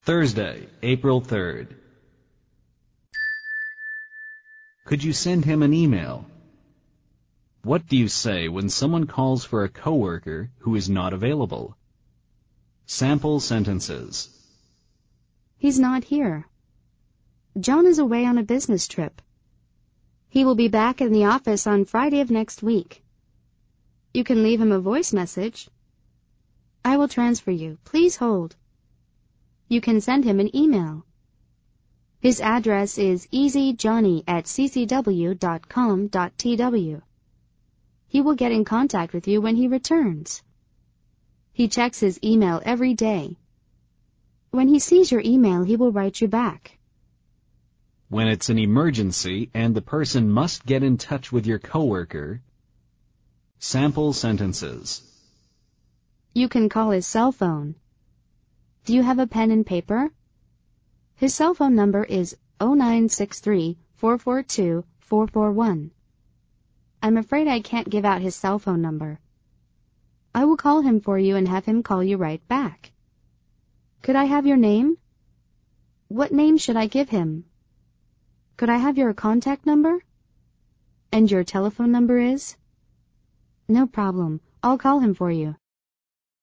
Thursday, April 3rd. Could you send him an email? What do you say when someone calls for a coworker who is not available? Sample sentences. He's not here. John is away on a business trip. He will be back in the office on Friday of next week. You can leave him a voice message. I will transfer you. Please hold. You can send him an email. His address is easyjohnny@ccw.com.tw. He will get in contact with you when he returns. He checks his email every day. When he sees your email, he will write you back. When it's an emergency and the person must get in touch with your coworker. Sample sentences. You can call his cell phone. Do you have a pen and paper? His cell phone number is 0963-442-441. I'm afraid I can't give out his cell phone number. I will call him for you and have him call you right back. Could I have your name? What name should I give him? Could I have your contact number? And your telephone number is? No problem. I'll call him for you.